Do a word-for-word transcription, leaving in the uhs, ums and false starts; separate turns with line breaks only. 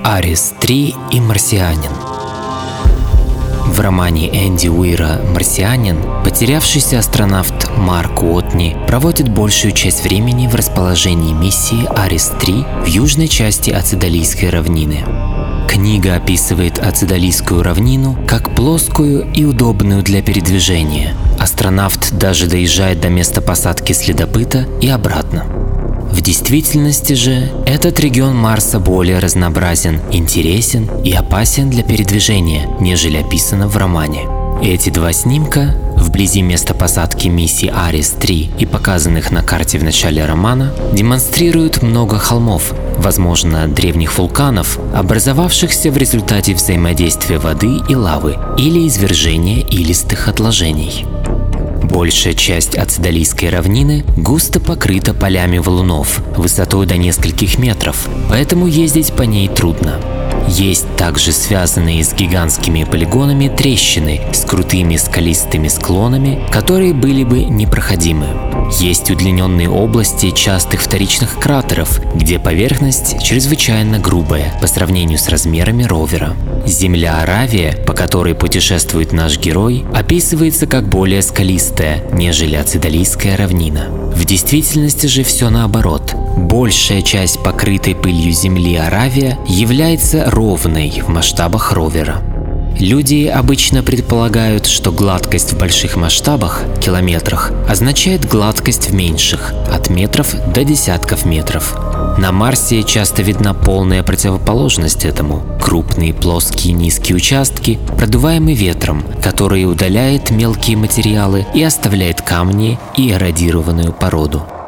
Арес три и марсианин. В романе Энди Уира «Марсианин» потерявшийся астронавт Марк Уотни проводит большую часть времени в расположении миссии Арес три в южной части Ацидалийской равнины. Книга описывает Ацидалийскую равнину как плоскую и удобную для передвижения. Астронавт даже доезжает до места посадки следопыта и обратно. В действительности же этот регион Марса более разнообразен, интересен и опасен для передвижения, нежели описано в романе. Эти два снимка, вблизи места посадки миссии Арес три и показанных на карте в начале романа, демонстрируют много холмов, возможно, древних вулканов, образовавшихся в результате взаимодействия воды и лавы или извержения илистых отложений. Большая часть Ацидалийской равнины густо покрыта полями валунов высотой до нескольких метров, поэтому ездить по ней трудно. Есть также связанные с гигантскими полигонами трещины с крутыми скалистыми склонами, которые были бы непроходимы. Есть удлиненные области частых вторичных кратеров, где поверхность чрезвычайно грубая по сравнению с размерами ровера. Земля Аравия, по которой путешествует наш герой, описывается как более скалистая, нежели Ацидалийская равнина. В действительности же все наоборот. Большая часть покрытой пылью земли Аравия является ровной в масштабах ровера. Люди обычно предполагают, что гладкость в больших масштабах, километрах, означает гладкость в меньших, от метров до десятков метров. На Марсе часто видна полная противоположность этому. Крупные плоские низкие участки, продуваемые ветром, который удаляет мелкие материалы и оставляет камни и эродированную породу.